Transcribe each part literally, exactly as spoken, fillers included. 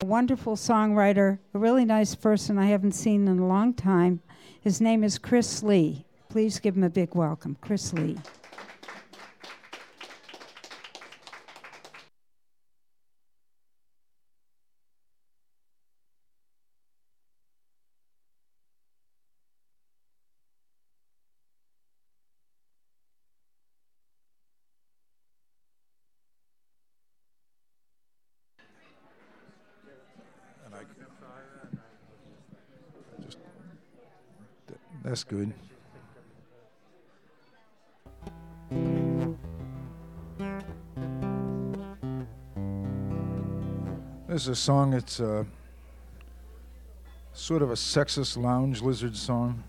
wonderful songwriter, a really nice person I haven't seen in a long time. His name is Chris Lee. Please give him a big welcome. Chris Lee. That's good. This is a song, it's uh, sort of a sexist lounge lizard song.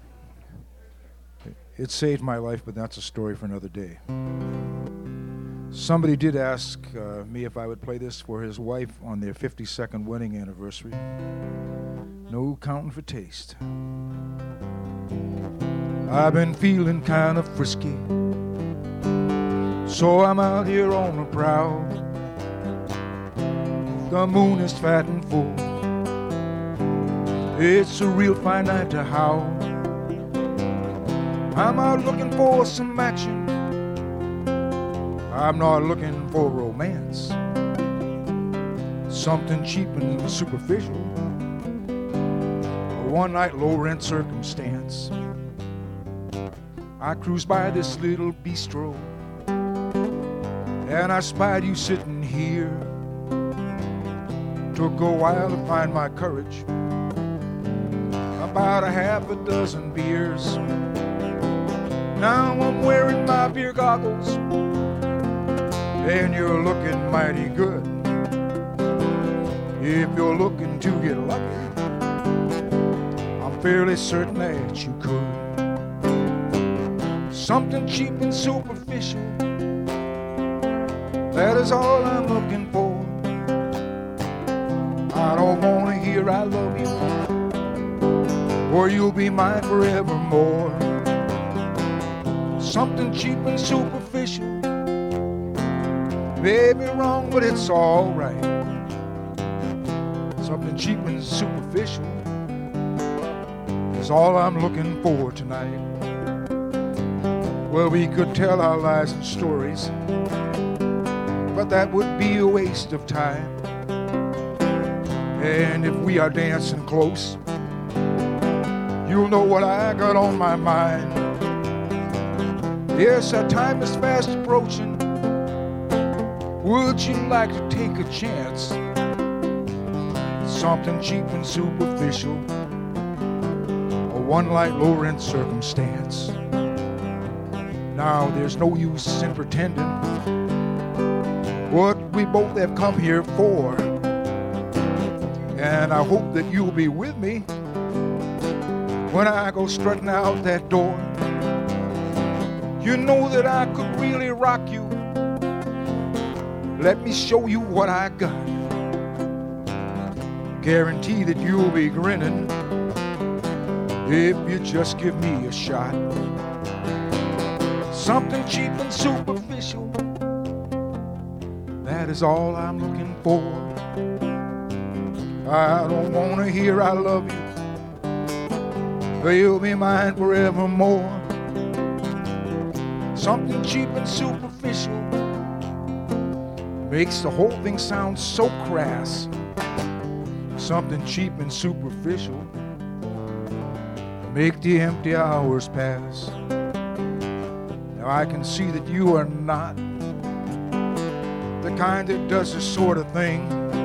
It saved my life, but that's a story for another day. Somebody did ask uh, me if I would play this for his wife on their fifty-second wedding anniversary. No counting for taste. I've been feeling kind of frisky, so I'm out here on the prowl. The moon is fat and full. It's a real fine night to howl. I'm out looking for some action. I'm not looking for romance. Something cheap and superficial. A one-night low-rent circumstance. I cruised by this little bistro, and I spied you sitting here. Took a while to find my courage. About a half a dozen beers. Now I'm wearing my beer goggles, and you're looking mighty good. If you're looking to get lucky, I'm fairly certain that you could. Something cheap and superficial, that is all I'm looking for. I don't want to hear I love you, or you'll be mine forevermore. Something cheap and superficial, may be wrong, but it's all right. Something cheap and superficial is all I'm looking for tonight. Well, we could tell our lies and stories, but that would be a waste of time. And if we are dancing close, you'll know what I got on my mind. Yes, our time is fast approaching. Would you like to take a chance? Something cheap and superficial, a one-night low-rent circumstance. Now there's no use in pretending what we both have come here for. And I hope that you'll be with me when I go strutting out that door. You know that I could really rock you. Let me show you what I got. Guarantee that you'll be grinning if you just give me a shot. Something cheap and superficial, that is all I'm looking for. I don't want to hear I love you, you'll be mine forevermore. Something cheap and superficial makes the whole thing sound so crass. Something cheap and superficial make the empty hours pass. Now I can see that you are not the kind that does this sort of thing.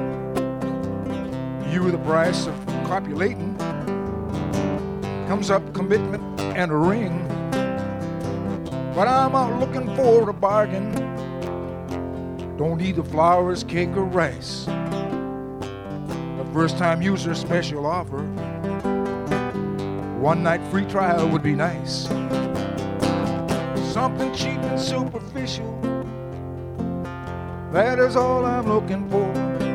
You, the price of copulating, comes up commitment and a ring. But I'm out looking for a bargain. Don't need the flowers, cake, or rice. A first-time user special offer. One night free trial would be nice. Something cheap and superficial, that is all I'm looking for.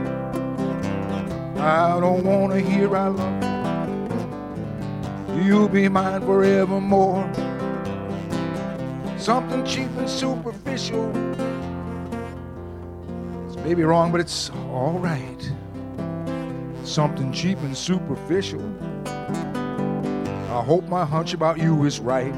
I don't want to hear I love you, you'll be mine forevermore. Something cheap and superficial, it's maybe wrong, but it's all right. something cheap and superficial. I hope my hunch about you is right.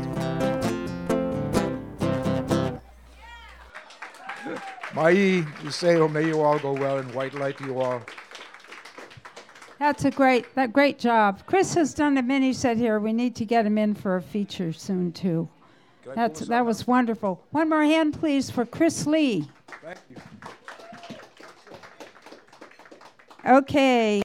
Mai Iseo, may you all go well, and white light to you all. That's a great, that great job. Chris has done a mini set here. We need to get him in for a feature soon too. That's that was wonderful. One more hand, please, for Chris Lee. Thank you. Okay.